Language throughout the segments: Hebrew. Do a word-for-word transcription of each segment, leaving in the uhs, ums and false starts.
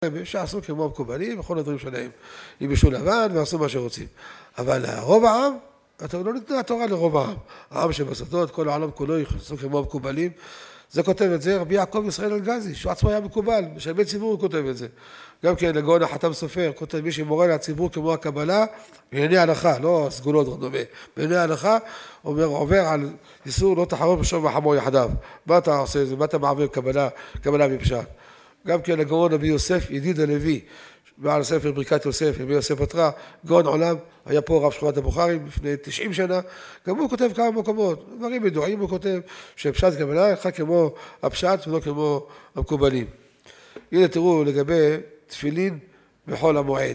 שעשו כמו המקובלים וכל הדברים שלהם. ייבשו לבן ועשו מה שרוצים. אבל רוב העם, לא ניתנה התורה לרוב העם. העם שבסודות, כל העולם כולו יעשו כמו המקובלים. זה כותב את זה רבי יעקב ישראל אלגזי, שהוא עצמו היה מקובל, בשלמי ציבור הוא כותב את זה. גם כן הגאון החתם סופר, כותב מי שמורה לציבור כמו הקבלה, בעיני ההלכה, לא סגולות רדומה, בעיני ההלכה, אומר, עובר על איסור לא תחרות בשור וחמור יחדיו. מה אתה עושה את זה? מה אתה מעביר קבלה, קבלה מפשט? גם כן הגאון רבי יוסף, ידיד הלוי, בעל ספר ברכת יוסף, רבי יוסף פטרה, גאון עולם, היה פה רב שכונת הבוכרים לפני תשעים שנה, גם הוא כותב כמה מקומות, דברים ידועים הוא כותב, שפשט קבלה, אחד כמו הפשט ולא כמו המקובלים. הנה תראו לגבי תפילין בחול המועד.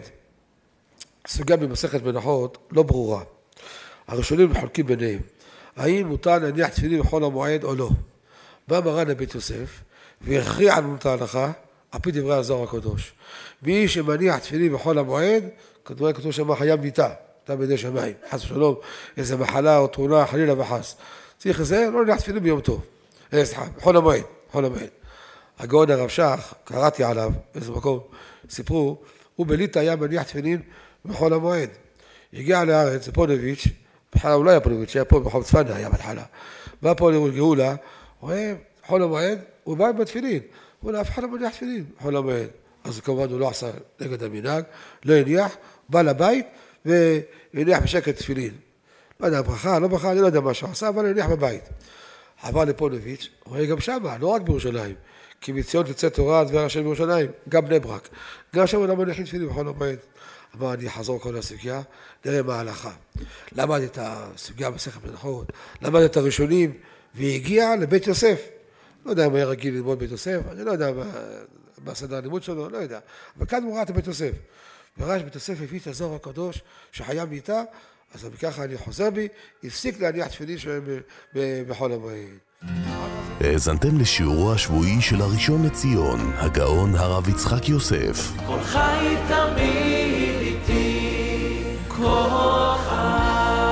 סוגיה במסכת מנחות לא ברורה. הראשונים מחולקים ביניהם. האם מותר להניח תפילין בחול המועד או לא? בא מרן לבית יוסף והכריע על את ההלכה, על פי דברי הזוהר הקדוש. מי שמניח תפילין בחול המועד, כתוב כתוב שם חייב מיתה, מיתה בידי שמיים, חס ושלום, איזה מחלה או תאונה, חלילה וחס. צריך לזה, לא להניח תפילין ביום טוב. סליחה, בחול המועד, בחול המועד. הגאון הרב שך, קראתי עליו, באיזה מקום, סיפרו, הוא בליטא היה מניח תפילין בחול המועד. הגיע לארץ, פונביץ', בהתחלה הוא לא היה פונביץ', היה פה בחול צפניה, היה בהתחלה. בא פה לגאולה, רואה, בחול המועד, הוא בא עם התפילין. הוא לא, אף אחד לא מניח תפילין בחול המועד. אז כמובן הוא לא עשה נגד המנהג, לא הניח, בא לבית והניח בשקט תפילין. לא יודע, ברכה, לא ברכה, אני לא יודע מה שהוא עשה, אבל הניח בבית. עבר לפונביץ', רואה גם שם, לא רק בירושלים. כי מציון תצא תורה דבר השם בירושלים, גם בני ברק. גם שם הוא לא מניחים תפילין בחול המועד. אמר, אני אחזור כל הסוגיה, נראה מה ההלכה. למד את הסוגיה במסכת מנחות, למד את הראשונים, והגיע לבית יוסף. לא יודע אם היה רגיל ללמוד בית יוסף, אני לא יודע מה סדר הלימוד שלו, לא יודע. אבל כאן הוא ראה את בית יוסף. וראה שבית יוסף הביא את הזוהר הקדוש שחייב מיתה, אז ככה אני חוזר בי, הפסיק להניח תפילין שלהם בחול המועד. האזנתם לשיעורו השבועי של הראשון לציון, הגאון הרב יצחק יוסף. כל חי תמיד איתי, כל חי.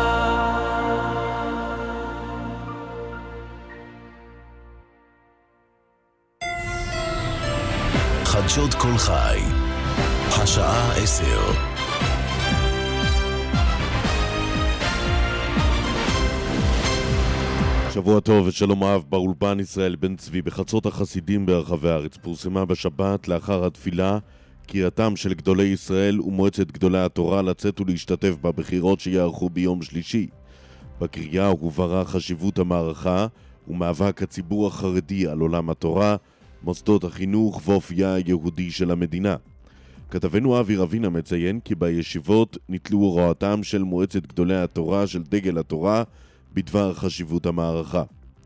חדשות כל חי, השעה עשר. שבוע טוב ושלום אהב באולפן ישראל בן צבי. בחצות החסידים ברחבי הארץ פורסמה בשבת לאחר התפילה קריאתם של גדולי ישראל ומועצת גדולי התורה לצאת ולהשתתף בבחירות שיערכו ביום שלישי. בקריאה הובהרה חשיבות המערכה ומאבק הציבור החרדי על עולם התורה, מוסדות החינוך ואופייה היהודי של המדינה. כתבנו אבי רבינה מציין כי בישיבות נתלו הוראתם של מועצת גדולי התורה של דגל התורה בדבר חשיבות המערכה.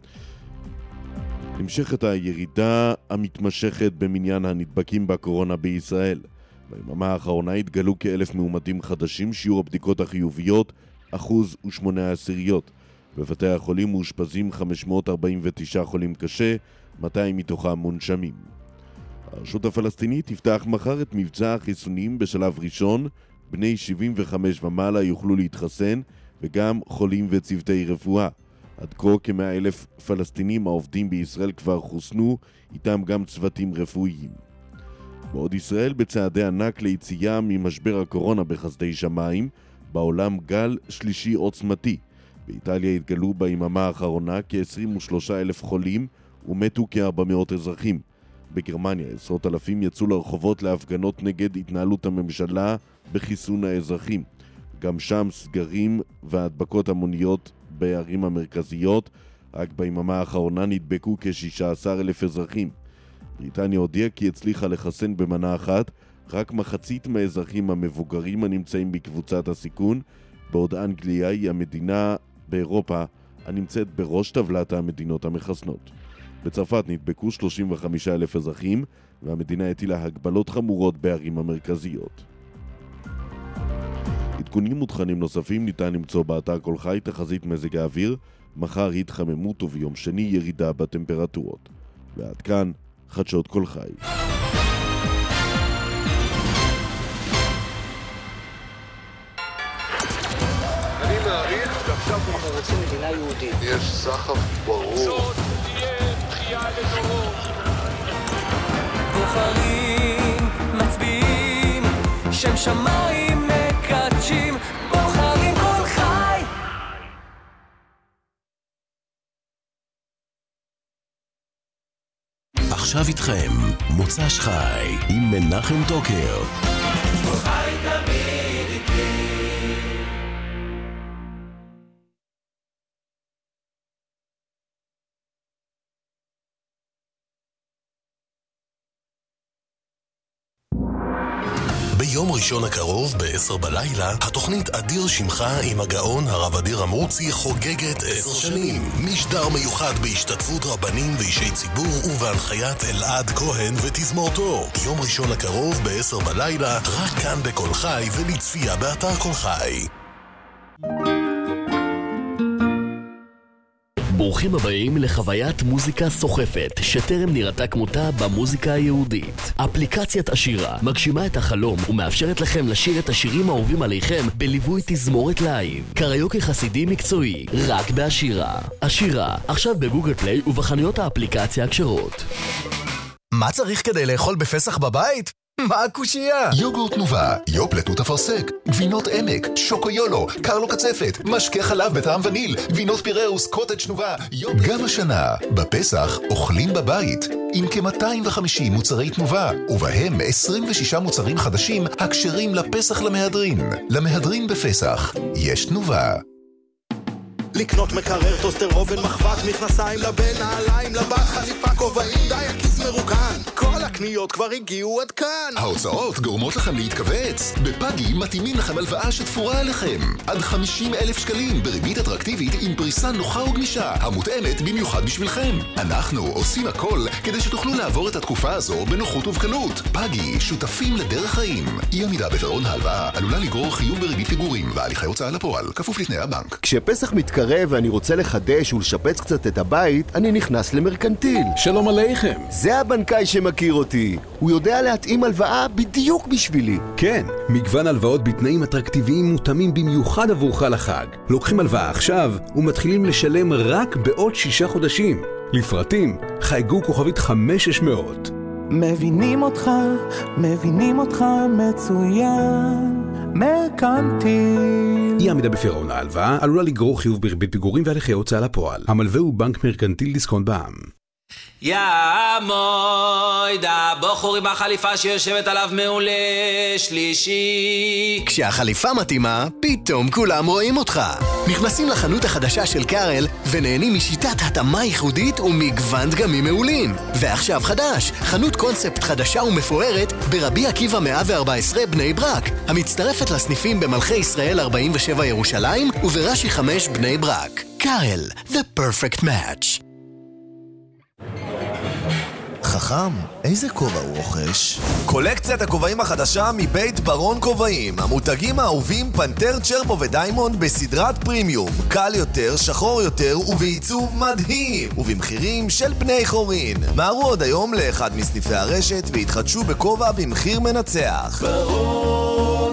נמשכת הירידה המתמשכת במניין הנדבקים בקורונה בישראל. ביממה האחרונה התגלו כאלף מאומתים חדשים, שיעור הבדיקות החיוביות אחוז ושמונה עשיריות. בבתי החולים מאושפזים חמש מאות ארבעים ותשעה חולים קשה, מאתיים מתוכם מונשמים. הרשות הפלסטינית תפתח מחר את מבצע החיסונים בשלב ראשון. בני שבעים וחמש ומעלה יוכלו להתחסן, וגם חולים וצוותי רפואה. עד כה כמאה אלף פלסטינים העובדים בישראל כבר חוסנו, איתם גם צוותים רפואיים. בעוד ישראל בצעדי ענק ליציאה ממשבר הקורונה בחסדי שמיים, בעולם גל שלישי עוצמתי. באיטליה התגלו ביממה האחרונה כ-עשרים ושלושה אלף חולים ומתו כ-ארבע מאות אזרחים. בגרמניה עשרות אלפים יצאו לרחובות להפגנות נגד התנהלות הממשלה בחיסון האזרחים. גם שם סגרים והדבקות המוניות בערים המרכזיות. רק ביממה האחרונה נדבקו כ-שישה עשר אלף אזרחים. בריטניה הודיעה כי הצליחה לחסן במנה אחת רק מחצית מהאזרחים המבוגרים הנמצאים בקבוצת הסיכון, בעוד אנגליה היא המדינה באירופה הנמצאת בראש טבלת המדינות המחסנות. בצרפת נדבקו שלושים וחמישה אלף אזרחים, והמדינה הטילה הגבלות חמורות בערים המרכזיות. עדכונים ותכנים נוספים ניתן למצוא באתר כל חי. תחזית מזג האוויר, מחר התחממות וביום שני ירידה בטמפרטורות. ועד כאן חדשות כל חי. אני מעריך שעכשיו אנחנו רוצים מדינה יהודית. יש סחף ברור. זאת תהיה תחייה לדורות. בוחרים שמיים מקדשים, בוחרים כל חי. עכשיו איתכם מוצ"ש חי עם מנחם טוקר. חי תמיד איתי. ביום ראשון הקרוב בעשר בלילה, התוכנית אדיר שמך עם הגאון הרב אדיר אמרוצי חוגגת עשר שנים. משדר מיוחד בהשתתפות רבנים ואישי ציבור ובהנחיית אלעד כהן ותזמורתו. יום ראשון הקרוב בעשר בלילה, רק כאן בכל חי ולצפייה באתר כל חי. ברוכים הבאים לחוויית מוזיקה סוחפת שטרם נראתה כמותה במוזיקה היהודית. אפליקציית השירה מגשימה את החלום ומאפשרת לכם לשיר את השירים האהובים עליכם בליווי תזמורת לייב. קריוקי חסידי מקצועי, רק בהשירה. השירה, עכשיו בגוגל פליי ובחנויות האפליקציה הכשרות. מה צריך כדי לאכול בפסח בבית? מה הקושייה? יוגורט תנובה, יופלטות אפרסק, גבינות עמק, שוקויולו, קרלו קצפת, משקה חלב בטעם וניל, גבינות פיראוס, קוטג' תנובה. גם השנה, בפסח, אוכלים בבית, עם כ-מאתיים וחמישים מוצרי תנובה, ובהם עשרים ושישה מוצרים חדשים הקשרים לפסח למהדרין. למהדרין בפסח, יש תנובה. לקנות מקרר, טוסטר, אובן, מחבת, מכנסיים לבן, נעליים לבת, חליפה, כובעים, דייקית מרוקן. כל הקניות כבר הגיעו עד כאן. ההוצאות גורמות לכם להתכווץ. בפאגי מתאימים לכם הלוואה שתפורה עליכם. עד חמישים אלף שקלים בריבית אטרקטיבית עם פריסה נוחה וגמישה, המותאמת במיוחד בשבילכם. אנחנו עושים הכל כדי שתוכלו לעבור את התקופה הזו בנוחות ובקלות. פאגי, שותפים לדרך חיים. אי עמידה בפירעון ההלוואה עלולה לגרור חיוב בריבית פיגורים והליכי הוצאה לפועל, כפוף לתנאי הבנק. כשפסח מתקרב ואני רוצה לחדש ולשפץ קצת את הבית, אני נכנס למרקנטיל. שלום עליכם. זה הבנקאי שמכיר אותי. הוא יודע להתאים הלוואה בדיוק בשבילי. כן, מגוון הלוואות בתנאים אטרקטיביים מותאמים במיוחד עבורך לחג. לוקחים הלוואה עכשיו ומתחילים לשלם רק בעוד שישה חודשים. לפרטים, חייגו כוכבית חמש שש מאות. מבינים אותך, מבינים אותך מצוין, מרקנטיל. אי עמידה בפירעון ההלוואה עלולה לגרור חיוב בריבית פיגורים והליכי הוצאה לפועל. המלווה הוא בנק מרקנטיל דיסקונט בע"מ. יא מויד, הבחור עם החליפה שיושבת עליו מעולה שלישי. כשהחליפה מתאימה, פתאום כולם רואים אותך. נכנסים לחנות החדשה של קארל ונהנים משיטת התאמה ייחודית ומגוון דגמים מעולים. ועכשיו חדש, חנות קונספט חדשה ומפוארת ברבי עקיבא מאה וארבע עשרה בני ברק, המצטרפת לסניפים במלכי ישראל ארבעים ושבע ירושלים וברש"י חמש בני ברק. קארל, the perfect match. חכם, איזה כובע הוא רוכש? קולקציית הכובעים החדשה מבית ברון כובעים. המותגים האהובים פנטר, צ'רבו ודיימונד בסדרת פרימיום. קל יותר, שחור יותר ובעיצוב מדהים. ובמחירים של בני חורין. מהרו עוד היום לאחד מסניפי הרשת והתחדשו בכובע במחיר מנצח. ברון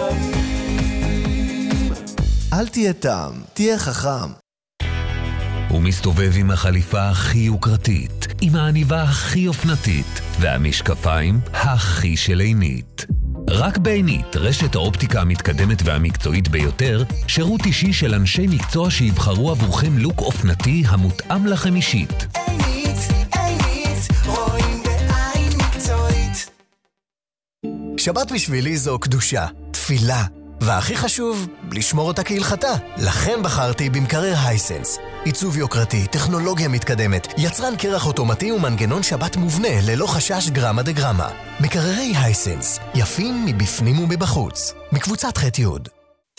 כובעים. אל תהיה תם, תהיה חכם. הוא מסתובב עם החליפה הכי יוקרתית, עם העניבה הכי אופנתית, והמשקפיים הכי של עינית. רק בעינית, רשת האופטיקה המתקדמת והמקצועית ביותר, שירות אישי של אנשי מקצוע שיבחרו עבורכם לוק אופנתי המותאם לכם אישית. עינית, עינית, רואים בעין מקצועית. שבת בשבילי זו קדושה, תפילה, והכי חשוב, לשמור אותה כהלכתה. לכן בחרתי במקרר הייסנס. עיצוב יוקרתי, טכנולוגיה מתקדמת, יצרן קרח אוטומטי ומנגנון שבת מובנה ללא חשש גרמה דגרמה. מקררי הייסנס, יפים מבפנים ומבחוץ. מקבוצת ח' יוד.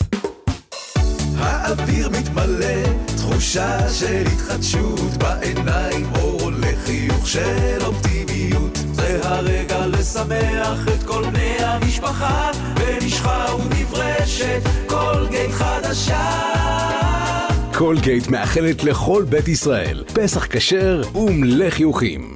האוויר מתמלא, תחושה של התחדשות בעיניים, אור לחיוך של אופטימיות. זה הרגע לשמח את כל בני המשפחה, במשחה ונברשת קולגייט חדשה. קולגייט מאחלת לכל בית ישראל פסח כשר ומלא חיוכים.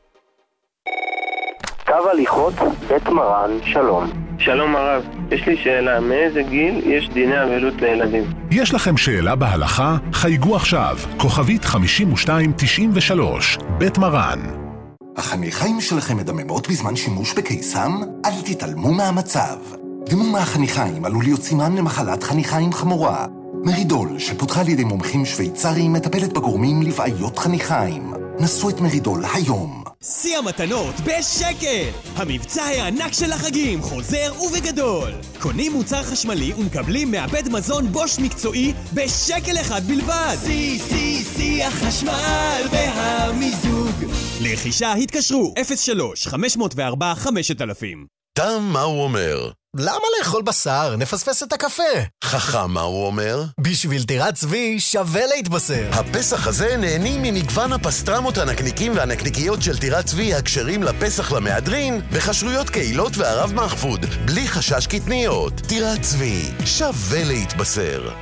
קו הליכות, בית מרן, שלום. שלום הרב, יש לי שאלה, מאיזה גיל יש דיני אבלות לילדים? יש לכם שאלה בהלכה? חייגו עכשיו, כוכבית חמישים ושתיים תשעים ושלוש, בית מרן. החניכיים שלכם מדממות בזמן שימוש בקיסם? אל תתעלמו מהמצב. דימום מהחניכיים עלול להיות סימן למחלת חניכיים חמורה. מרידול, שפותחה על ידי מומחים שוויצריים, מטפלת בגורמים לבעיות חניכיים. נסו את מרידול היום. שיא המתנות בשקל! המבצע הענק של החגים חוזר ובגדול. קונים מוצר חשמלי ומקבלים מעבד מזון בוש מקצועי בשקל אחד בלבד. שיא, שיא, שיא החשמל והמיזוג. לרכישה התקשרו אפס שלוש חמש אפס ארבע חמשת אלפים. תם מה הוא אומר? למה לאכול בשר? נפספס את הקפה. חכם מה הוא אומר? בשביל טירת צבי שווה להתבשר. הפסח הזה נהנים ממגוון הפסטרמות הנקניקים והנקניקיות של טירת צבי הקשרים לפסח למהדרין וחשרויות קהילות והרב מחפוד בלי חשש קטניות. טירת צבי שווה להתבשר.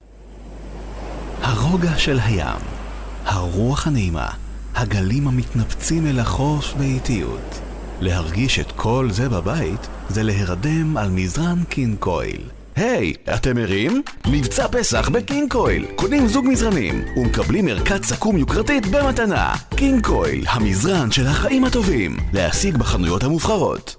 הרוגע של הים, הרוח הנעימה, הגלים המתנפצים אל החוף באיטיות. להרגיש את כל זה בבית זה להירדם על מזרן קינג קויל. היי, hey, אתם ערים? מבצע פסח בקינג קויל. קונים זוג מזרנים ומקבלים ערכת סכו"ם יוקרתית במתנה. קינג קויל, המזרן של החיים הטובים. להשיג בחנויות המובחרות.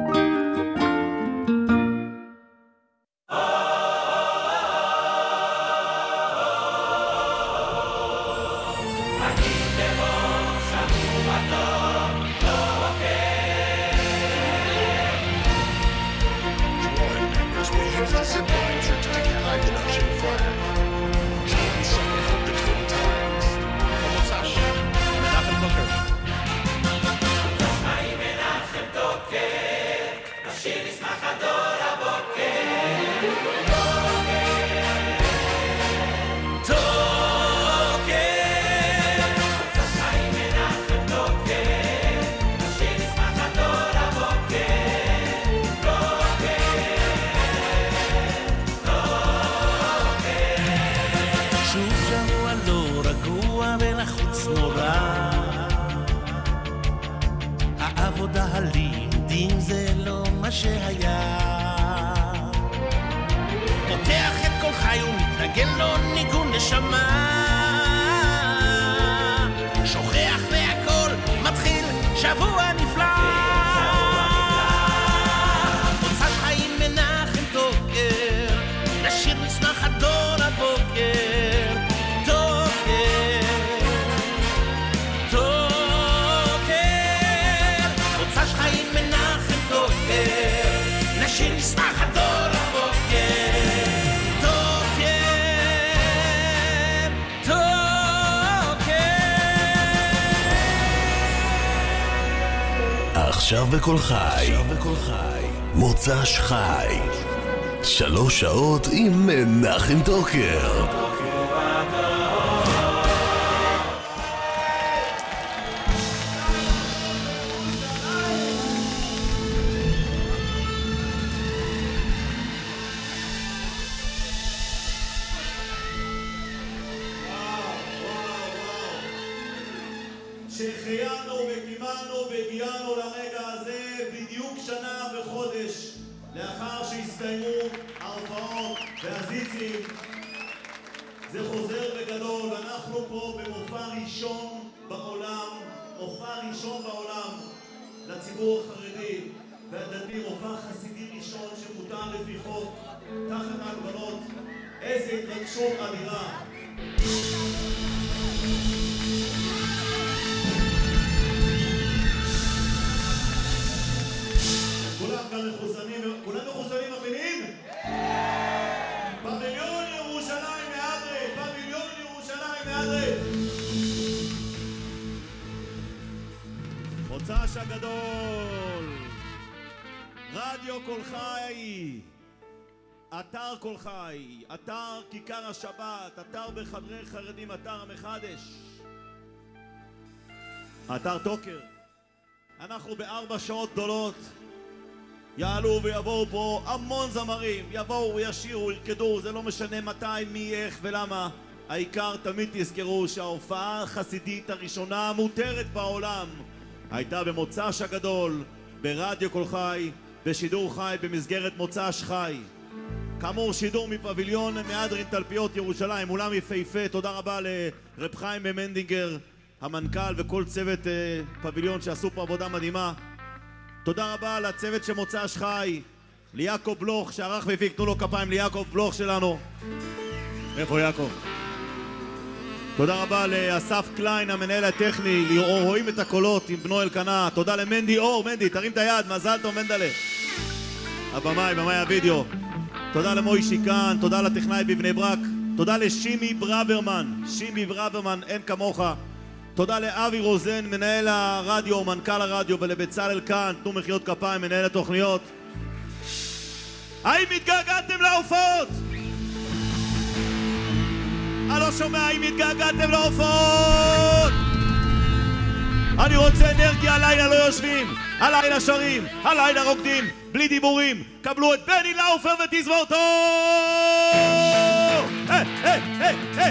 עכשיו בכל חי, מוצ"ש חי, שלוש שעות עם מנחם טוקר. שהחיינו וקימנו והגיענו לרגע הזה בדיוק שנה וחודש לאחר שהסתיימו ההופעות והזיצים. זה חוזר בגדול, ואנחנו פה במופע ראשון בעולם, מופע ראשון בעולם לציבור החרדי והדתי, מופע חסידי ראשון שמותר לפי חוק תחת ההגבלות. איזה התרגשות אדירה. כולם כאן מחוסנים, כולם מחוסנים מבינים? פביליון ירושלים מהדרי, פביליון ירושלים מהדרי. מוצ"ש הגדול, רדיו כל חי, אתר כל חי, אתר כיכר השבת, אתר בחדרי חרדים, אתר המחדש, אתר טוקר. אנחנו בארבע שעות גדולות יעלו ויבואו פה המון זמרים, יבואו, ישירו, ילכדו, זה לא משנה מתי, מי, איך ולמה. העיקר תמיד תזכרו שההופעה החסידית הראשונה המותרת בעולם הייתה במוצ"ש הגדול, ברדיו כל חי, בשידור חי במסגרת מוצ"ש חי. כאמור, שידור מפביליון מהדרין תלפיות ירושלים, אולם יפהפה. תודה רבה לרב חיים ממנדינגר, המנכ"ל, וכל צוות uh, פביליון שעשו פה עבודה מדהימה. תודה רבה לצוות של מוצ"ש חי, ליעקב בלוך שערך והפיק, תנו לו כפיים ליעקב בלוך שלנו. איפה יעקב? תודה רבה לאסף קליין המנהל הטכני, ליאור רואים את הקולות עם בנו אלקנה. תודה למנדי אור, מנדי תרים את היד, מזל טוב מנדלה. הבמאי, במאי הוידאו. תודה למוישי כאן, תודה לטכנאי בבני ברק, תודה לשימי ברוורמן, שימי ברוורמן אין כמוך. תודה לאבי רוזן מנהל הרדיו, מנכ"ל הרדיו, ולבצלאל כאן, תנו מחיאות כפיים מנהל התוכניות. האם התגעגעתם להופעות? אני לא שומע, האם התגעגעתם להופעות? אני רוצה אנרגיה, הלילה לא יושבים, הלילה שרים, הלילה רוקדים, בלי דיבורים. קבלו את בני לאופר ותזמורתו! היי, היי, היי, היי!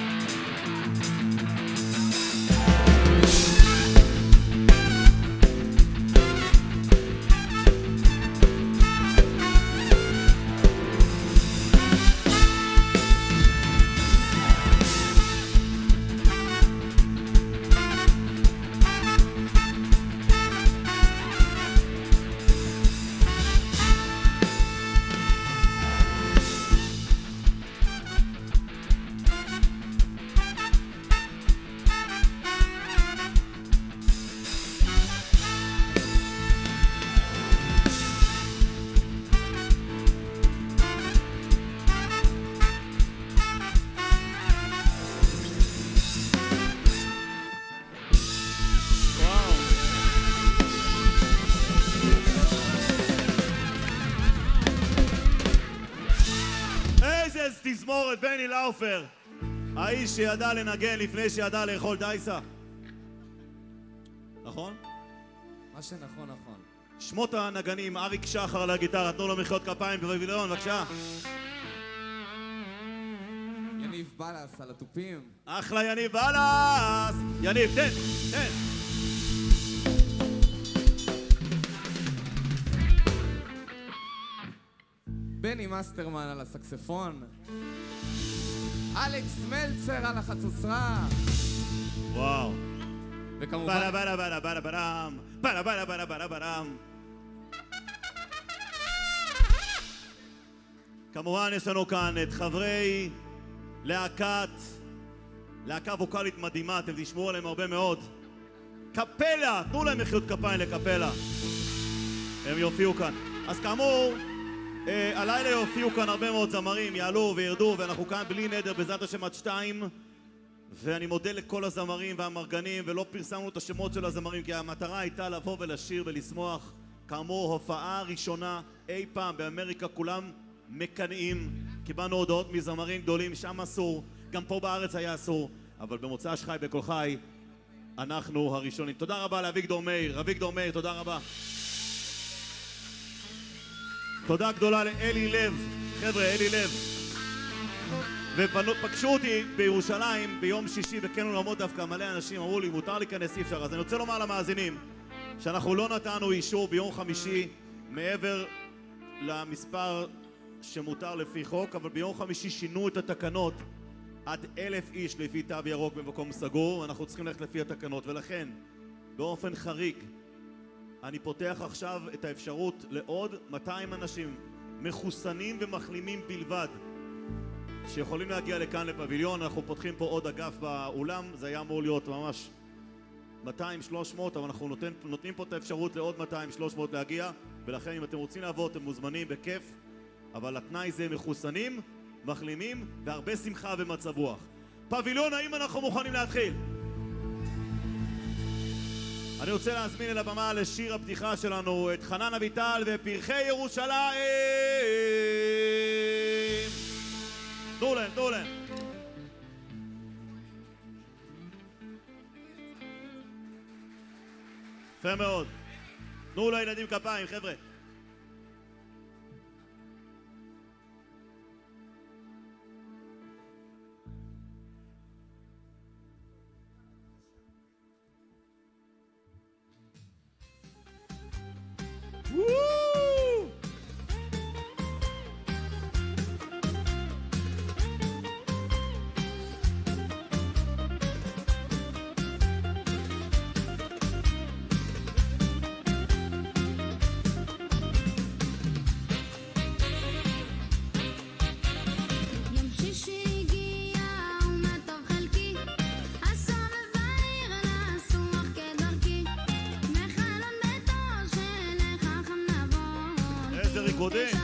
תזמורת בני לאופר, האיש שידע לנגן לפני שידע לאכול דייסה. נכון? מה שנכון נכון. שמות הנגנים, אריק שחר לגיטרה, תנו לו מחיאות כפיים בפביליון, בבקשה. יניב בלס על התופים. אחלה יניב בלס! יניב, תן, תן. בני מאסטרמן על הסקספון, אלכס מלצר על החצוצרה. וואו. וכמובן בלה בלה בלה בלה בלם, בלה בלה בלה בלה בלם. כמובן יש לנו כאן את חברי להקת, להקה ווקלית מדהימה, אתם תשמעו עליהם הרבה מאוד. קפלה, תנו להם מחיאות כפיים לקפלה. הם יופיעו כאן. אז כאמור, Uh, הלילה יופיעו כאן הרבה מאוד זמרים, יעלו וירדו, ואנחנו כאן בלי נדר בעזרת השם עד שתיים, ואני מודה לכל הזמרים והמרגנים, ולא פרסמנו את השמות של הזמרים כי המטרה הייתה לבוא ולשיר ולשמוח. כאמור, הופעה ראשונה אי פעם באמריקה, כולם מקנאים, קיבלנו הודעות מזמרים גדולים, שם אסור, גם פה בארץ היה אסור, אבל במוצא שחי בכל חי אנחנו הראשונים. תודה רבה לאביגדור מאיר, אביגדור מאיר, תודה רבה. תודה גדולה לאלי לב, חבר'ה, אלי לב. ופגשו אותי בירושלים ביום שישי בקניון רמות דווקא, מלא אנשים אמרו לי, מותר להיכנס, אי אפשר. אז אני רוצה לומר למאזינים שאנחנו לא נתנו אישור ביום חמישי מעבר למספר שמותר לפי חוק, אבל ביום חמישי שינו את התקנות עד אלף איש לפי תו ירוק במקום סגור, ואנחנו צריכים ללכת לפי התקנות, ולכן באופן חריג אני פותח עכשיו את האפשרות לעוד מאתיים אנשים מחוסנים ומחלימים בלבד שיכולים להגיע לכאן לפביליון. אנחנו פותחים פה עוד אגף באולם, זה היה אמור להיות ממש מאתיים שלוש מאות, אבל אנחנו נותן, נותנים פה את האפשרות לעוד מאתיים שלוש מאות להגיע, ולכן אם אתם רוצים לעבוד אתם מוזמנים בכיף, אבל התנאי זה מחוסנים, מחלימים והרבה שמחה ומצב רוח. פביליון, האם אנחנו מוכנים להתחיל? אני רוצה להזמין אל הבמה לשיר הפתיחה שלנו את חנן אביטל ופרחי ירושלים. תנו להם, תנו להם. יפה מאוד. תנו לילדים כפיים, חבר'ה. ריקודים.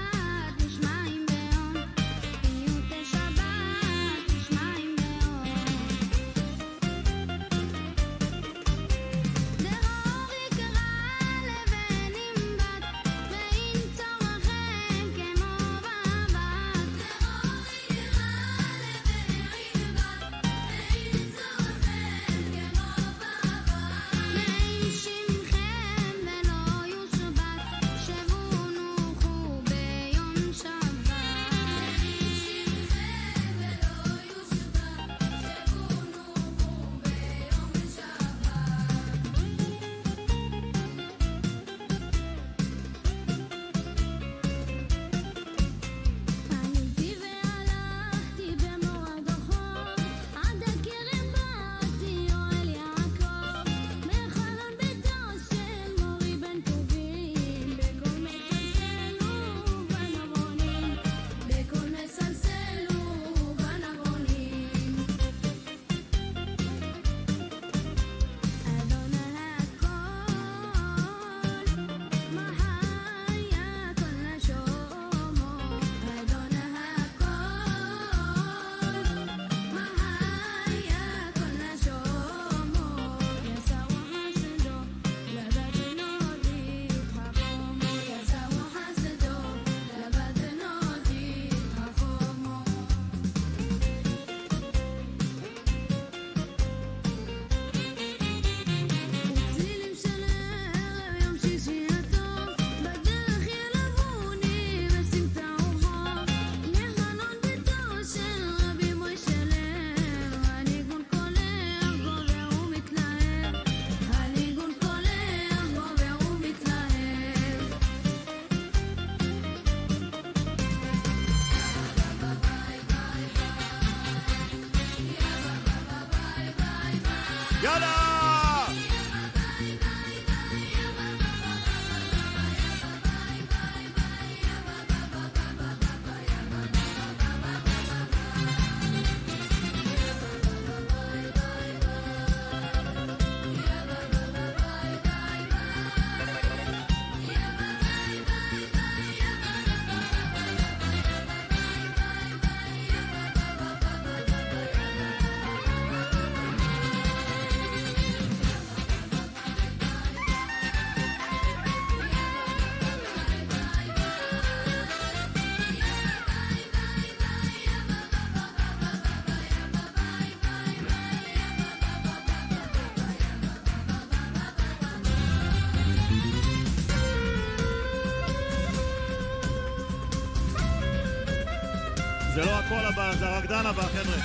זה לא הכל הבא, זה הרקדן הבא, חבר'ה.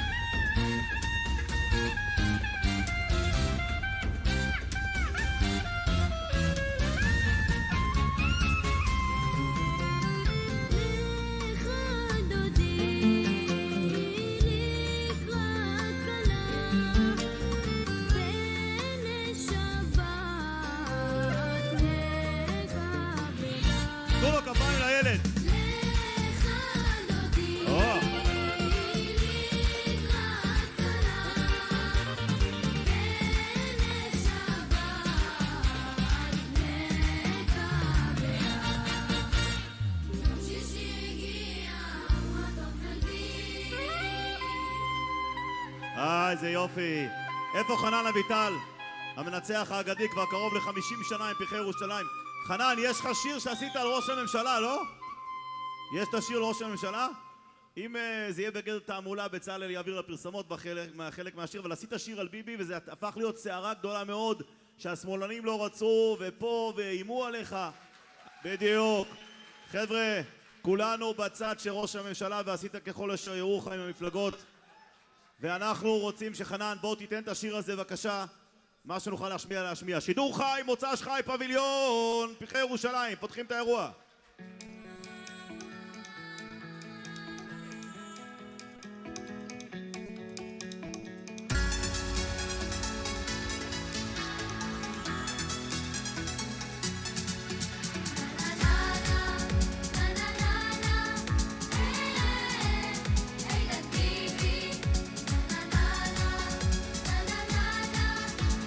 תנו לו כפיים לילד. אה, איזה יופי. איפה חנן אביטל? המנצח האגדי כבר קרוב ל-חמישים שנה עם פרחי ירושלים. חנן, יש לך שיר שעשית על ראש הממשלה, לא? יש את השיר לראש הממשלה? אם uh, זה יהיה בגדר תעמולה, בצלאל יעביר לפרסמות בחלק חלק מהשיר, אבל עשית שיר על ביבי וזה הפך להיות סערה גדולה מאוד שהשמאלנים לא רצו ופה ואימו עליך. בדיוק. חבר'ה, כולנו בצד של ראש הממשלה ועשית ככל אשר יורוך עם המפלגות, ואנחנו רוצים שחנן בוא תיתן את השיר הזה בבקשה, מה שנוכל להשמיע להשמיע. שידור חי, מוצ"ש חי, פביליון פרחי ירושלים, פותחים את האירוע.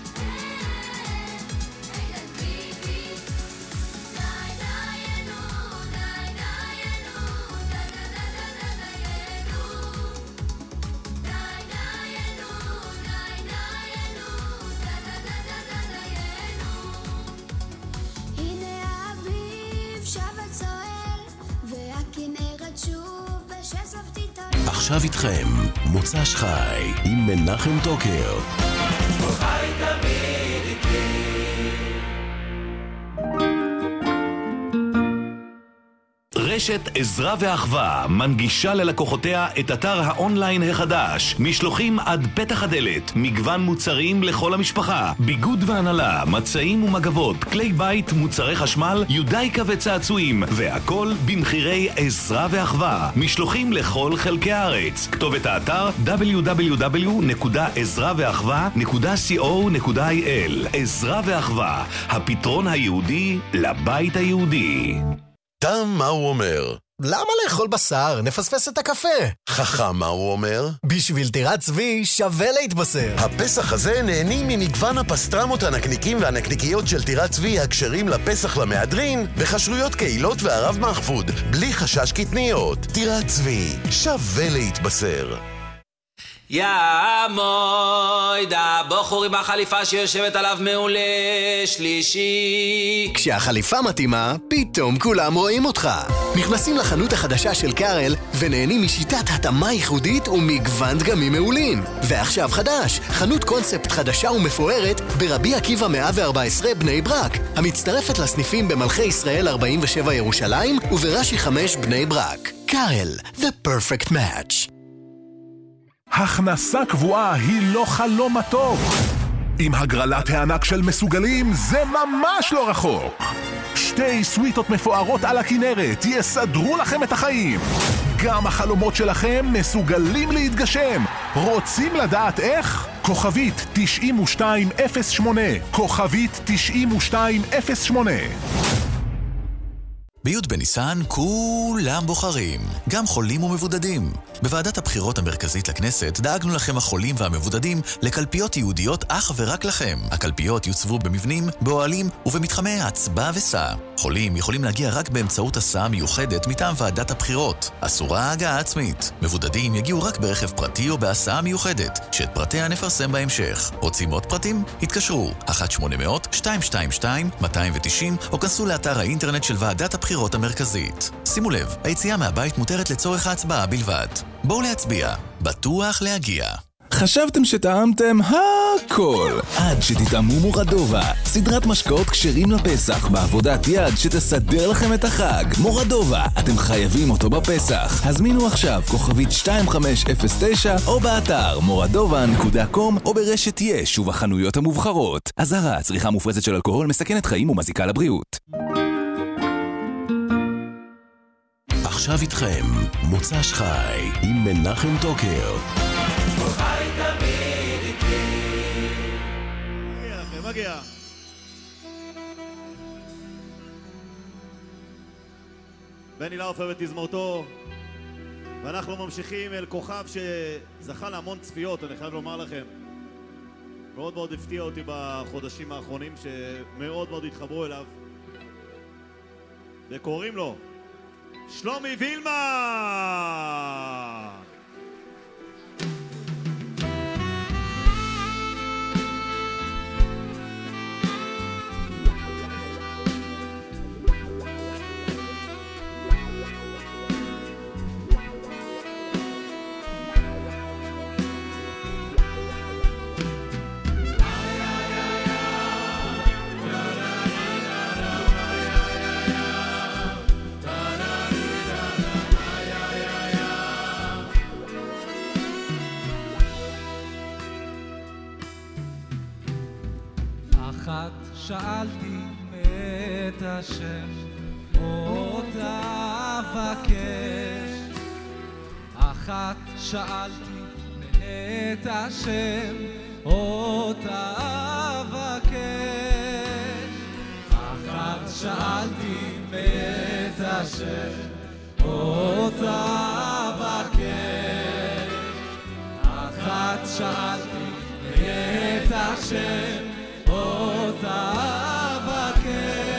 די די נו עכשיו איתכם, מוצ"ש חי עם מנחם טוקר. חי תמיד איתי. רשת עזרה ואחווה מנגישה ללקוחותיה את אתר האונליין החדש. משלוחים עד פתח הדלת, מגוון מוצרים לכל המשפחה, ביגוד והנהלה, מצעים ומגבות, כלי בית, מוצרי חשמל, יודאיקה וצעצועים, והכל במחירי עזרה ואחווה. משלוחים לכל חלקי הארץ. כתובת האתר דאבליו דאבליו דאבליו נקודה עזרה ואחווה נקודה סי או נקודה איי אל. עזרה ואחווה, הפתרון היהודי לבית היהודי. תם, מה הוא אומר? למה לאכול בשר? נפספס את הקפה. חכם, מה הוא אומר? בשביל טירת צבי שווה להתבשר. הפסח הזה נהנים ממגוון הפסטרמות הנקניקים והנקניקיות של טירת צבי הקשרים לפסח למהדרין, וחשרויות קהילות והרב מחפוד, בלי חשש קטניות. טירת צבי, שווה להתבשר. יא מויד, הבחור עם החליפה שיושבת עליו מעולה שלישי. כשהחליפה מתאימה, פתאום כולם רואים אותך. נכנסים לחנות החדשה של קארל ונהנים משיטת התאמה ייחודית ומגוון דגמים מעולים. ועכשיו חדש, חנות קונספט חדשה ומפוארת ברבי עקיבא מאה וארבע עשרה בני ברק, המצטרפת לסניפים במלכי ישראל ארבעים ושבע ירושלים וברש"י חמש בני ברק. קארל, the perfect match. הכנסה קבועה היא לא חלום מתוק. עם הגרלת הענק של מסוגלים זה ממש לא רחוק. שתי סוויטות מפוארות על הכנרת יסדרו לכם את החיים. גם החלומות שלכם מסוגלים להתגשם. רוצים לדעת איך? כוכבית תשעים ושתיים אפס שמונה, כוכבית תשעים ושתיים אפס שמונה. בי' בניסן כולם בוחרים, גם חולים ומבודדים. בוועדת הבחירות המרכזית לכנסת דאגנו לכם החולים והמבודדים לקלפיות יהודיות אך ורק לכם. הקלפיות יוצבו במבנים, באוהלים ובמתחמי הצבעה וסע. חולים יכולים להגיע רק באמצעות הסעה מיוחדת מטעם ועדת הבחירות. אסורה הגעה עצמית. מבודדים יגיעו רק ברכב פרטי או בהסעה מיוחדת, שאת פרטיה נפרסם בהמשך. רוצים עוד פרטים? התקשרו אחת שמונה מאות שתיים שתיים שתיים מאתיים ותשעים או כנסו לאתר האינטרנט של ועדת הבחירות המרכזית. שימו לב, היציאה מהבית מותרת לצורך ההצבעה בלבד. בואו להצביע, בטוח להגיע. חשבתם שטעמתם הכל עד שתטעמו מורדובה, סדרת משקאות כשרים לפסח בעבודת יד שתסדר לכם את החג. מורדובה, אתם חייבים אותו בפסח. הזמינו עכשיו כוכבית שתיים חמש אפס תשע או באתר מורדובה נקודה קום או ברשת יש ובחנויות המובחרות. אזהרה, צריכה מופרזת של אלכוהול מסכנת חיים ומזיקה לבריאות. עכשיו איתכם, מוצ"ש חי עם מנחם טוקר. חי תמיד איתי. מגיע לכם, מגיע. בני לאופר ותזמורתו, ואנחנו ממשיכים אל כוכב שזכה להמון צפיות, אני חייב לומר לכם. מאוד מאוד הפתיע אותי בחודשים האחרונים, שמאוד מאוד התחברו אליו, וקוראים לו שלומי וילמן. אחת שאלתי את השם, אותה אבקש. אחת שאלתי את השם, אותה אבקש. אחת שאלתי את השם, אותה אבקש. אחת שאלתי את השם, אותה אבקש.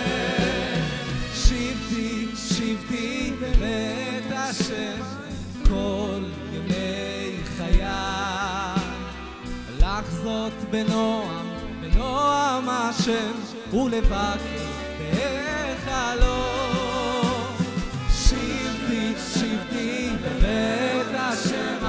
שבתי, שבתי בבית השם כל ימי חיי, לחזות בנועם, בנועם השם ולבקר בהיכלו. שבתי, שבתי בבית השם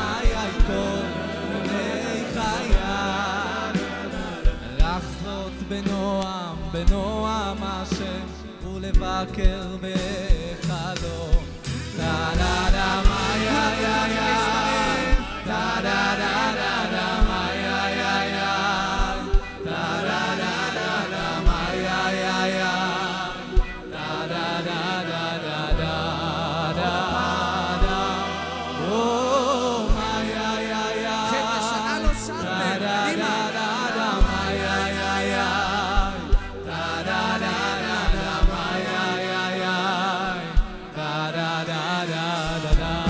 בנועם השם ולבקר בחלום. דה דה דה מה יא יא יא דה דה דה דה דה מה יא יא יא דה דה דה דה דה מה יא יא יא דה דה דה דה דה דה דה או מה יא יא יא חבר'ה שנה לא שמתם דה דה דה דה מה יא יא יא דה דה דה דה דה מה יא יא יא דה דה דה דה דה דה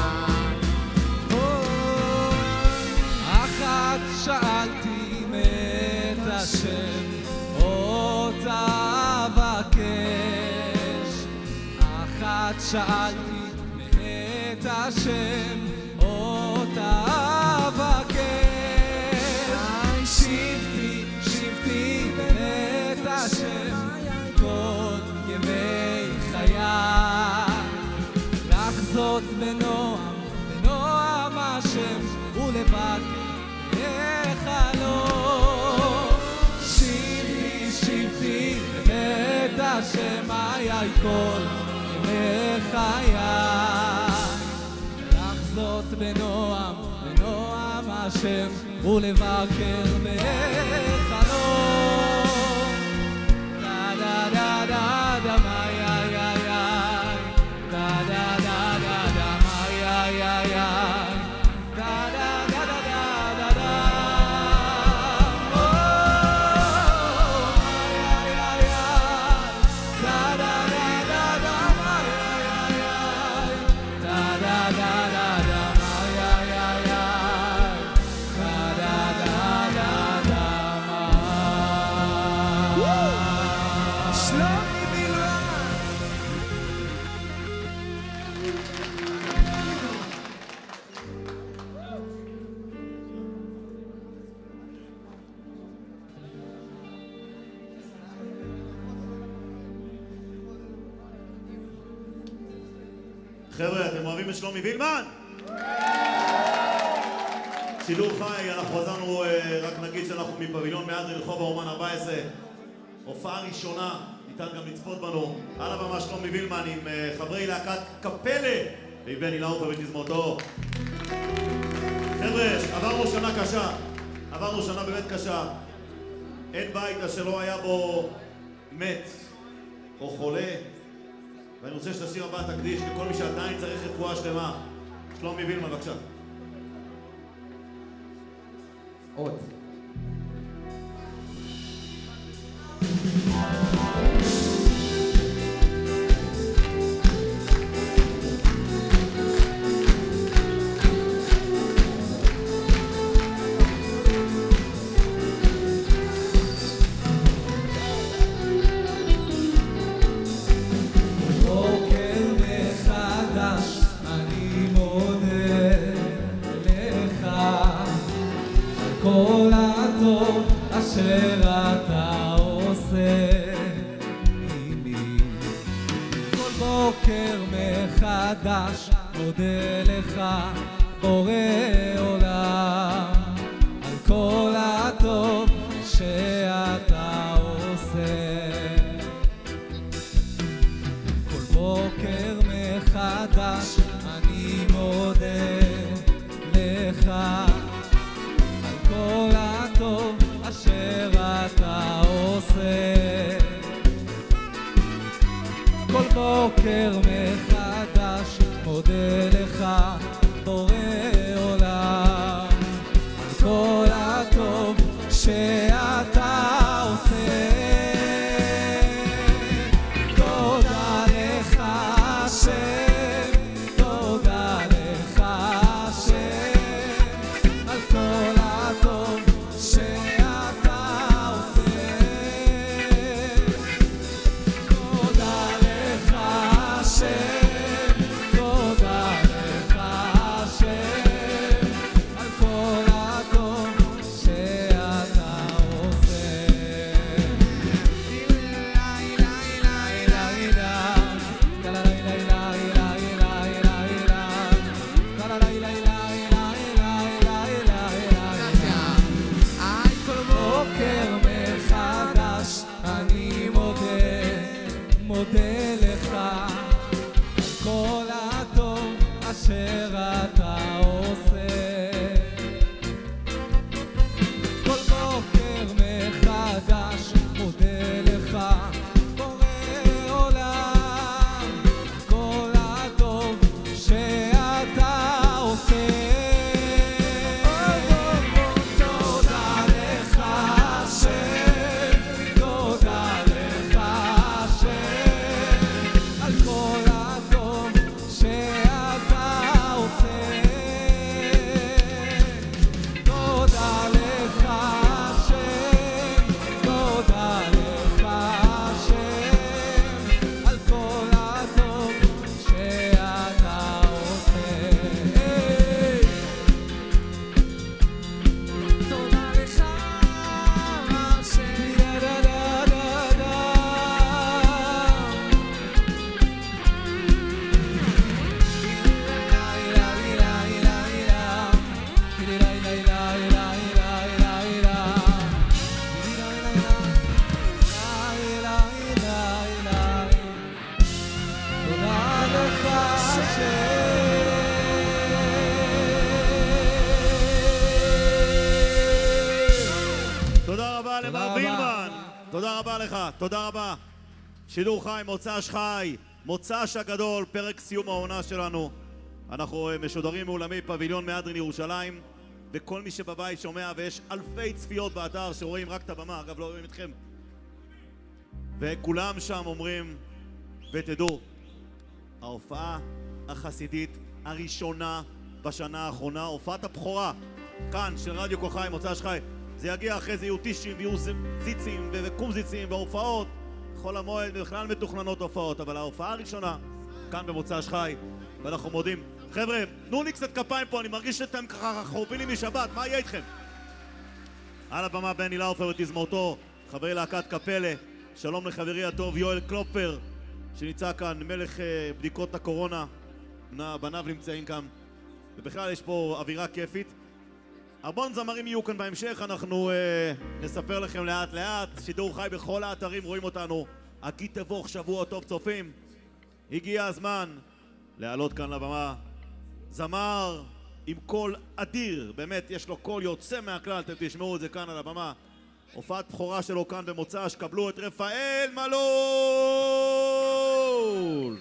אחת שאלתי מת השם אותה אבקש אחת שאלתי מת השם אותה אבקש שבתי שבתי מת השם כל ימי חיי לחזות בנועם בנועם השם ולבקר בחלום שבתי שבתי בבית השם היה כל ימי חיי לחזות בנועם בנועם השם ולבקר בחלום דה דה דה דה דה מה יא יא יא דה דה דה דה דה מה יא יא יא דה דה דה דה דה דה או מה יא יא יא דה דה דה דה דה מה יא יא יא דה דה דה דה דה מה יא יא יא דה דה דה דה דה מה שלומי בילואן חבר'ה, אתם אוהבים את שלומי וילמן? שידור חי, אנחנו חזרנו, רק נגיד שאנחנו מפביליון מהדרין רחוב האומן ארבע עשרה, הופעה ראשונה, ניתן גם לצפות בנו, על הבמה שלומי וילמן עם חברי להקת קפלה ועם בני לאופר ותזמורתו. חבר'ה, עברנו שנה קשה, עברנו שנה באמת קשה, אין בית אשר לא היה בו מת או חולה, ואני רוצה שאת השיר הבא תקדיש לכל מי שעדיין צריך רפואה שלמה. שלומי וילמן, בבקשה. עוד. כל הטוב אשר אתה עושה עימי כל בוקר מחדש מודה לך בורא עולם על כל הטוב שאתה עושה כל בוקר מחדש אני מודה לך כל הטוב אשר אתה עושה כל בוקר מחדש מודה לך בורא עולם על כל הטוב שאתה עושה תודה לך השם תודה לך השם על כל הטוב שאתה עושה תודה לך השם תודה לך השם תודה רבה. שידור חי, מוצ"ש חי, מוצ"ש הגדול, פרק סיום העונה שלנו. אנחנו משודרים מאולמי פביליון מהדרין ירושלים, וכל מי שבבית שומע, ויש אלפי צפיות באתר שרואים רק את הבמה, אגב לא רואים אתכם, וכולם שם אומרים, ותדעו, ההופעה החסידית הראשונה בשנה האחרונה, הופעת הבכורה כאן של רדיו כל חי, מוצ"ש חי, זה יגיע אחרי זה, יהיו טישים ויהיו זיצים וקומזיצים והופעות, בכל המועד בכלל מתוכננות הופעות, אבל ההופעה הראשונה כאן במוצ"ש חי, ואנחנו מודים. חבר'ה, תנו לי קצת כפיים פה, אני מרגיש שאתם ככה חורפינים משבת, מה יהיה איתכם? על הבמה בני לאופר ותזמורתו, חברי להקת קפלה, שלום לחברי הטוב יואל קלופר, שנמצא כאן, מלך בדיקות הקורונה, בניו נמצאים כאן, ובכלל יש פה אווירה כיפית. המון זמרים יהיו כאן בהמשך, אנחנו אה, נספר לכם לאט לאט, שידור חי בכל האתרים, רואים אותנו, עקי תבוך, שבוע טוב צופים. הגיע הזמן לעלות כאן לבמה זמר עם קול אדיר, באמת יש לו קול יוצא מהכלל, אתם תשמעו את זה כאן על הבמה. הופעת בכורה שלו כאן במוצ"ש, קבלו את רפאל מלול.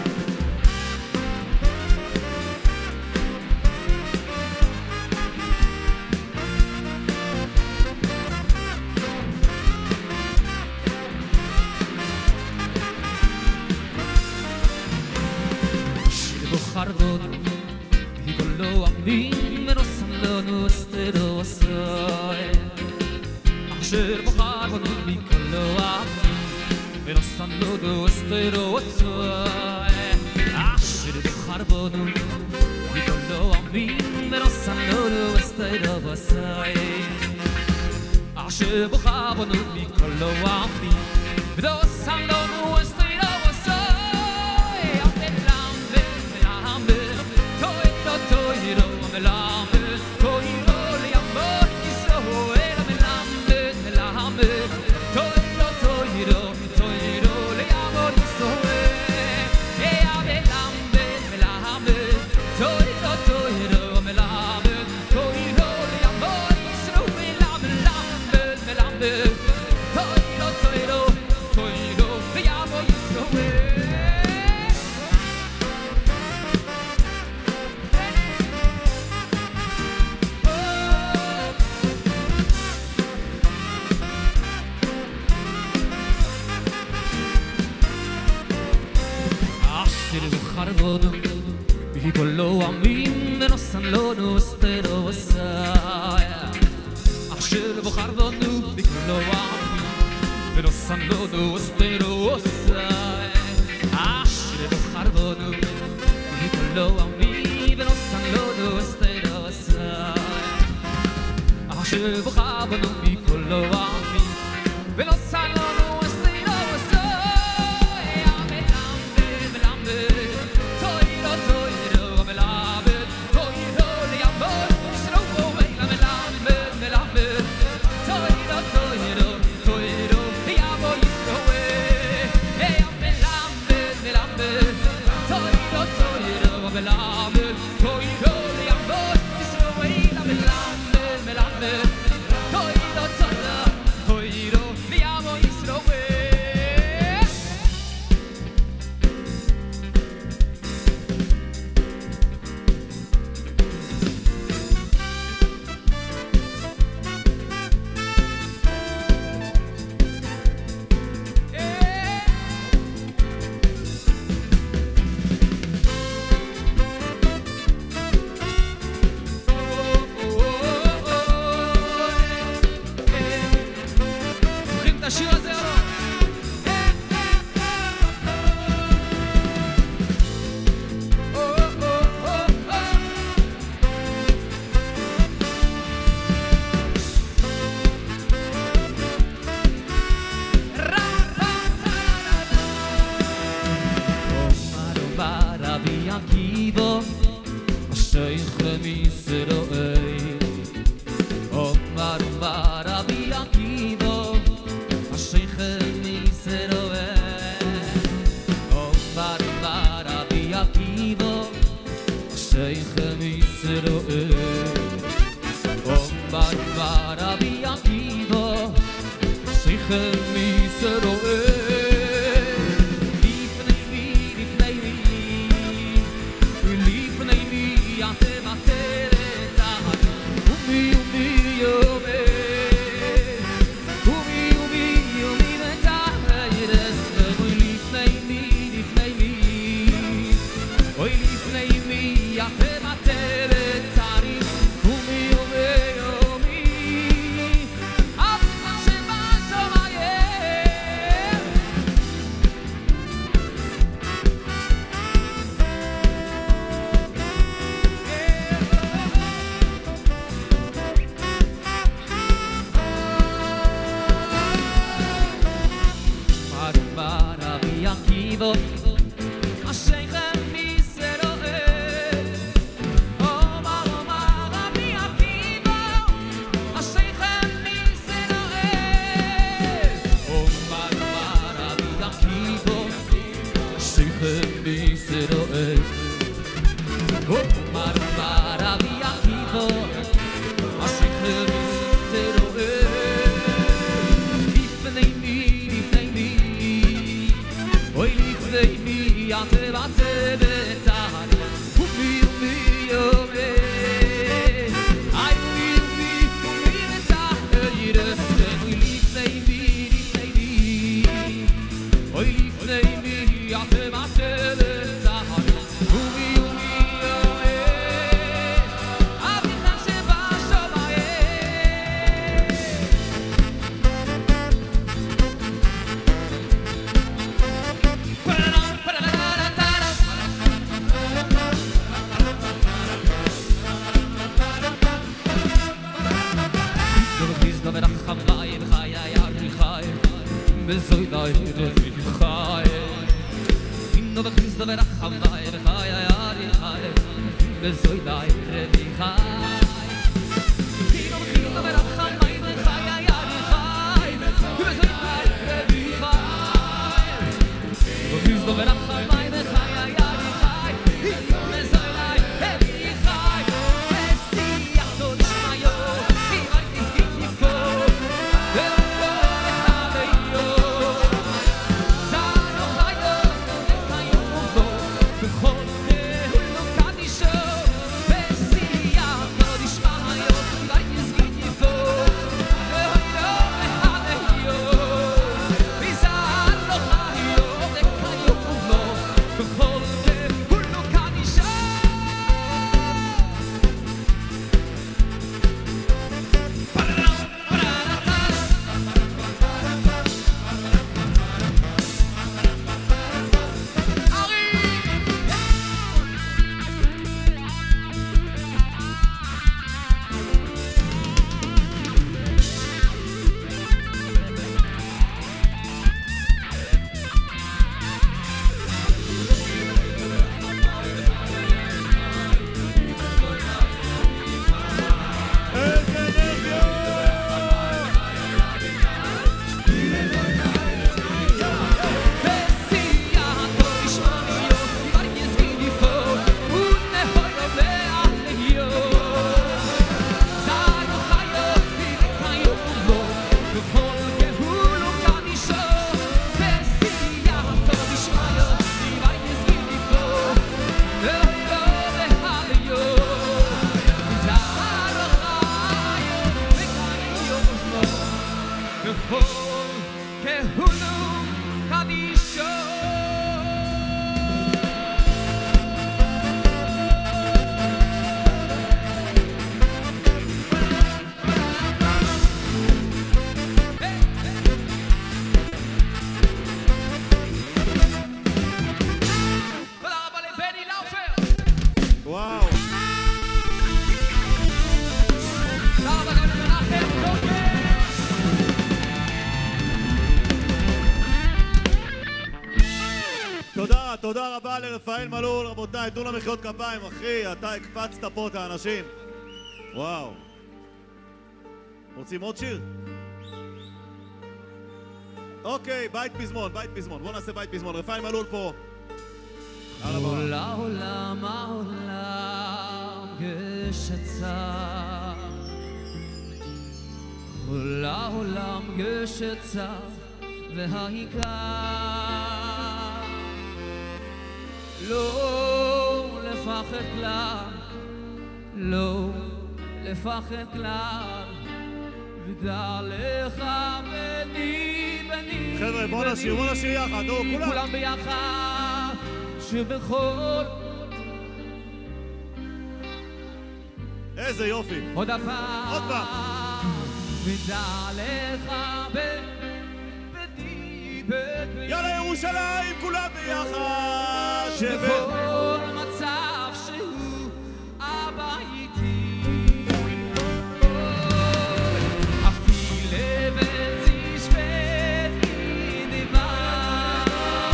Pardon, Higolo Amin, Rossano, Stero, Soy. Asher Bochabon, Higolo Amin, Rossano, Stero, Soy. Asher Bochabon, Higolo Amin, Rossano, Stero, Soy. Asher Bochabon, Higolo Amin, Rossano, Stero, Toiro melame, toiro liamo iso era melame, melame, toiro toiro, toiro liamo iso e a melame, melame, toiro toiro melame, toiro liamo iso melame, melame, toiro toiro, toiro liamo iso Higolo Amin, Rossano, Stero, Soy. Asher Bochabonu, Higolo Amin, Rossano, Stero, Soy. Asher Bochabonu, Higolo Amin, Rossano, Stero, Soy. Asher Bochabonu, Higolo Amin, Rossano, Rabbi Akiva, Sicher תודה רבה לרפאל מלול, רבותיי, תנו לה מחיאות כפיים, אחי, אתה הקפצת פה את האנשים. וואו. רוצים עוד שיר? אוקיי, בית פזמון, בית פזמון, בואו נעשה בית פזמון, רפאל מלול פה. כל העולם, העולם גשצה, כל העולם גשצה, והעיקר לא לפחד כלל, לא לפחד כלל, ודע לך בני בני חבר'ה, בוא נשיר, בוא נשיר יחד, נו, כולם כולם ביחד, שבכל איזה יופי. עוד הפעם, עוד פעם. ודע לך בני בני יאללה ירושלים, כולם ביחד. שבכל מצב שהוא אבא איתי אפילו וזישפט נדבר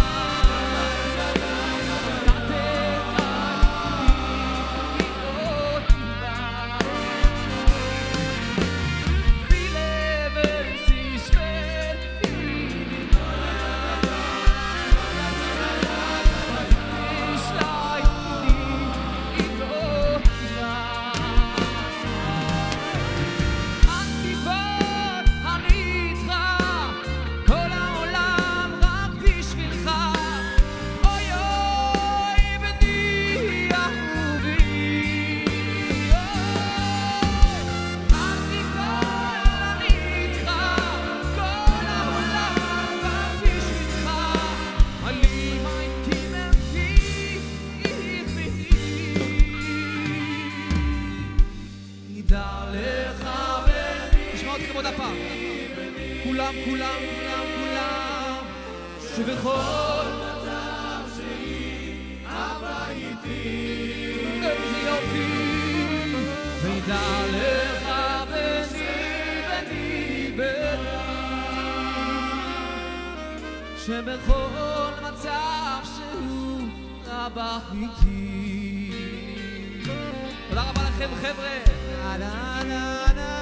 כולם, כולם, כולם, כולם שבכל מצב שהיא אבא איתי איזה יופי ודע לך בני בני בני שבכל מצב שהוא אבא איתי. תודה רבה לכם חבר'ה. נה נה נה נה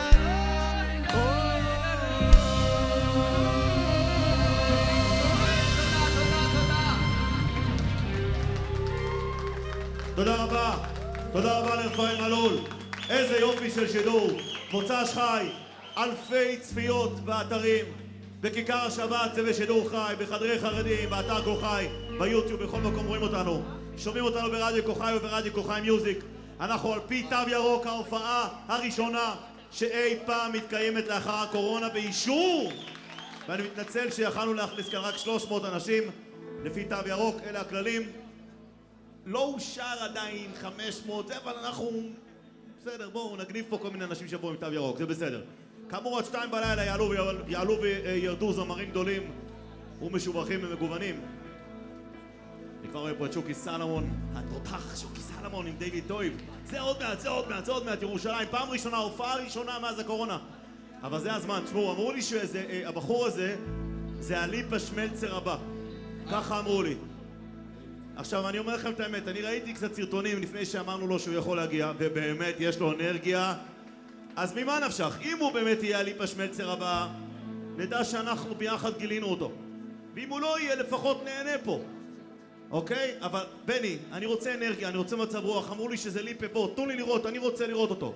תודה רבה, תודה רבה לרפאל מלול. איזה יופי של שידור. מוצ"ש חי, אלפי צפיות באתרים, בכיכר השבת זה בשידור חי, בחדרי חרדים, באתר כל חי, ביוטיוב, בכל מקום רואים אותנו. שומעים אותנו ברדיו כל חי וברדיו כל חי מיוזיק. אנחנו על פי תו ירוק, ההופעה הראשונה שאי פעם מתקיימת לאחר הקורונה באישור. ואני מתנצל שיכלנו להכניס כאן רק שלוש מאות אנשים לפי תו ירוק, אלה הכללים. לא אושר עדיין חמש מאות, אבל אנחנו... בסדר, בואו נגניב פה כל מיני אנשים שבואו עם תו ירוק, זה בסדר. כאמור, עד שתיים בלילה יעלו, יעלו וירדו זמרים גדולים ומשובחים ומגוונים. אני כבר רואה פה את שוקי סלמון, התותח שוקי סלמון עם דיוויד טויב. זה עוד מעט, זה עוד מעט, זה עוד מעט, ירושלים. פעם ראשונה, הופעה ראשונה מאז הקורונה. אבל זה הזמן, תשמעו, אמרו לי שהבחור הזה זה הליפה שמלצר הבא. ככה אמרו לי. עכשיו, אני אומר לכם את האמת, אני ראיתי קצת סרטונים לפני שאמרנו לו שהוא יכול להגיע, ובאמת יש לו אנרגיה. אז ממה נפשך? אם הוא באמת יהיה הליפה שמלצר הבא, נדע שאנחנו ביחד גילינו אותו. ואם הוא לא יהיה, לפחות נהנה פה. אוקיי? אבל בני, אני רוצה אנרגיה, אני רוצה מצב רוח. אמרו לי שזה ליפה, בוא, תנו לי לראות, אני רוצה לראות אותו.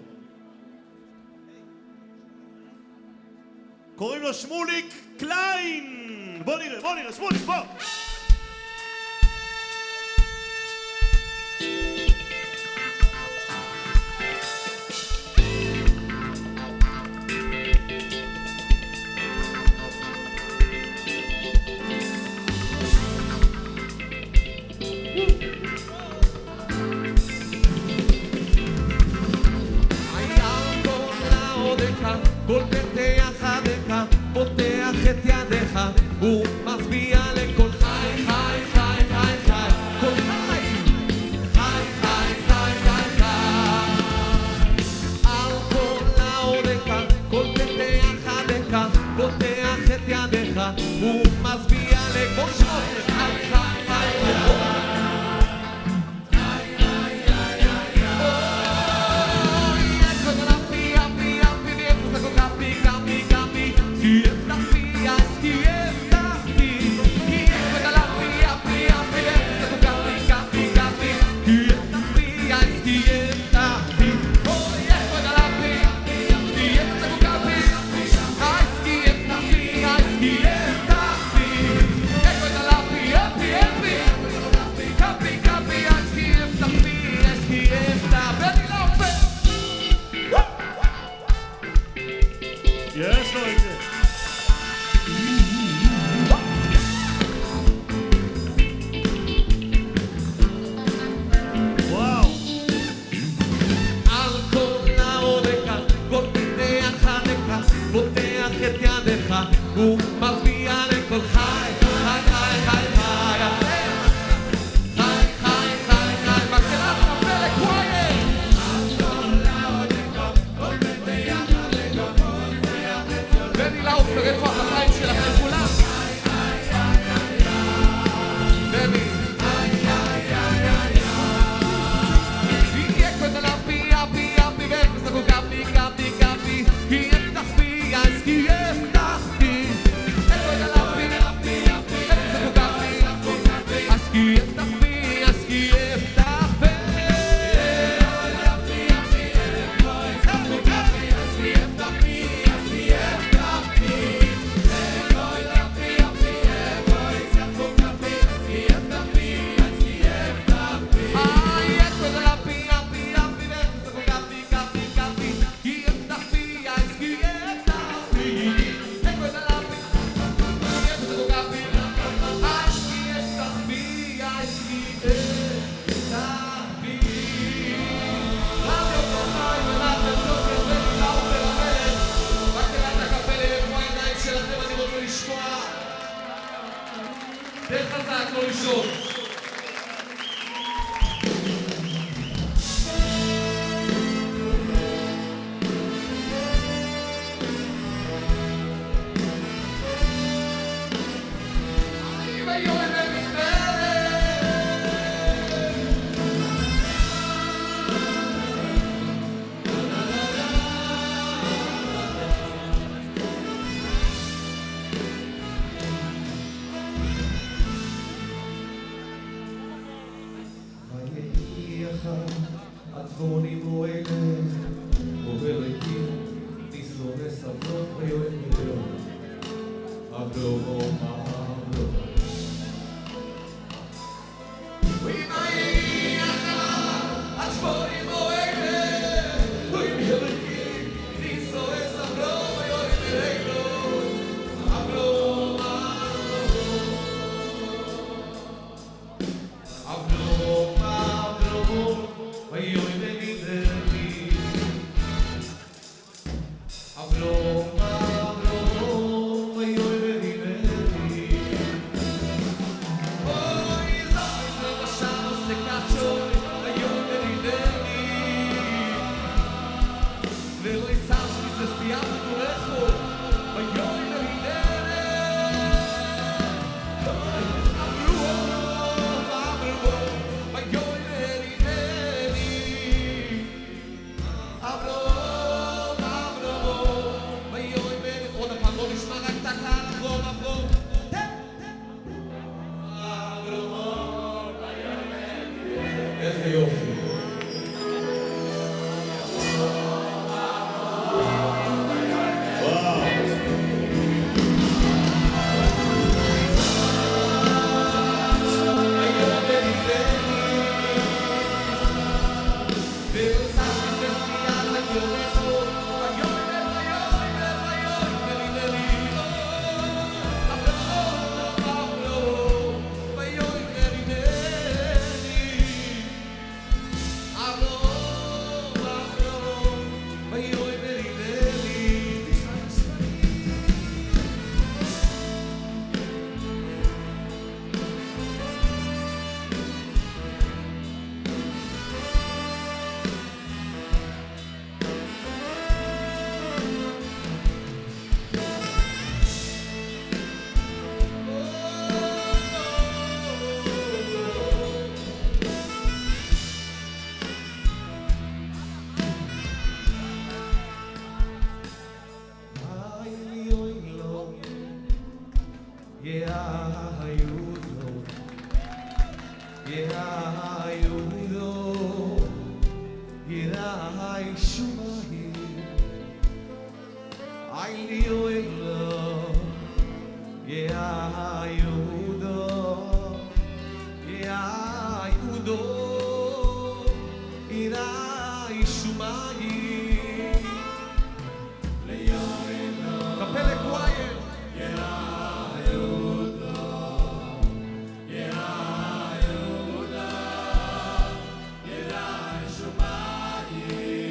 קוראים לו שמוליק קליין! בוא נראה, בוא נראה, שמוליק, בוא! כל פתח הדקה, פותח את ידיך, הוא מצביע לכל חי הוא מביא לכל חי, חי, חי, חי, חי, חי, חי, חי, חי, מקהלת קפה לקווייר. בני לאופר, איפה החיים שלכם כולם? בני. יהיה קודם לפי, אפי, אפי, ואפס אגו גפי, גפי, גפי, יפתח בי, אז כי יפתח בי. קודם לפי, אפי, אפי, ואפס אגו גפי, אז כי יפתח בי, אז כי יפתח בי. דרך חזק, לא לישון. התבונים מועלת, עובר לקיר, ניסו לסבלות ביועד מיליון. אבלו מה אבלו. ואימאי אחר, התבונים מועלת, עובר לקיר, ניסו לסבלות ביועד מיליון. אבלו מה אבלו. אבלו מה אבלו. Ayo beni deni Ablo ablo ayo beni deni Oy zay bashamos te cacho ayo beni deni Lelo isas mis espiado corejo ayo beni deni Ablo ablo ayo beni deni Ablo, ablo, ויוי בני, עוד הפעם בוא נשמע רק את הקהל, אברו, אברו. אברו, איזה יופי.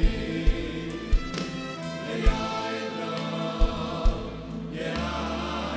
Yeah.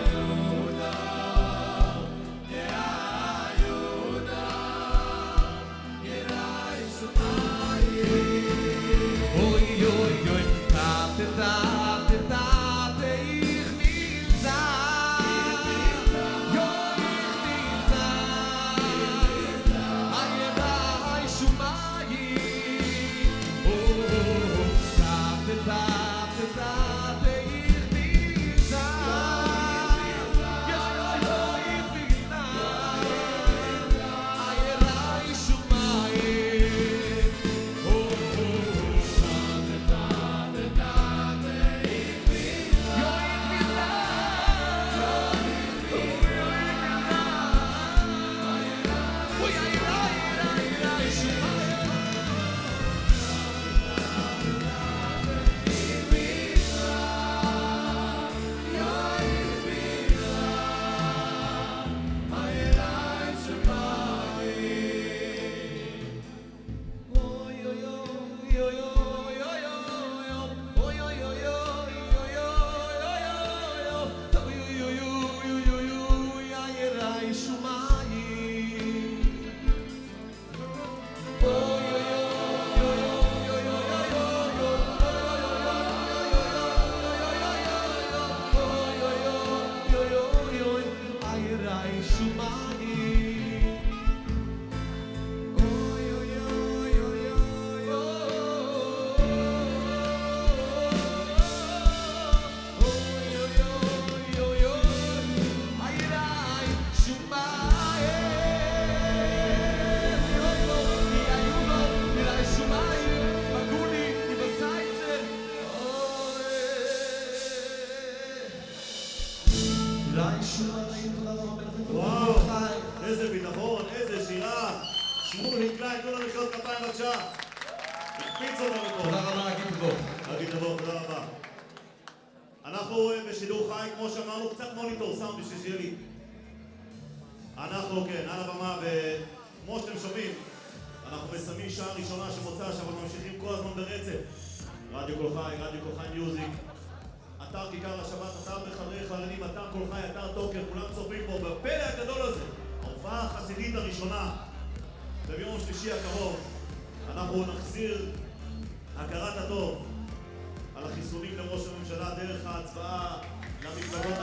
לו לחיות כפיים בבקשה. הקפיץ אותו מפה. תודה רבה, אגיד תבוא. אגיד תבוא, תודה רבה. אנחנו בשידור חי, כמו שאמרנו, קצת מוניטור סאונד בשביל שיהיה לי. אנחנו, כן, על הבמה, וכמו שאתם שומעים, אנחנו מסיימים שעה ראשונה של מוצ"ש, אבל ממשיכים כל הזמן ברצף. רדיו כל חי, רדיו כל חי מיוזיק, אתר כיכר השבת, אתר בחדרי חרדים, אתר כל חי, אתר טוקר, כולם צופים פה בפלא הגדול הזה. ההופעה החסידית הראשונה, וביום שלישי הקרוב, אנחנו נחזיר הכרת הטוב על החיסונים לראש הממשלה דרך ההצבעה למפלגות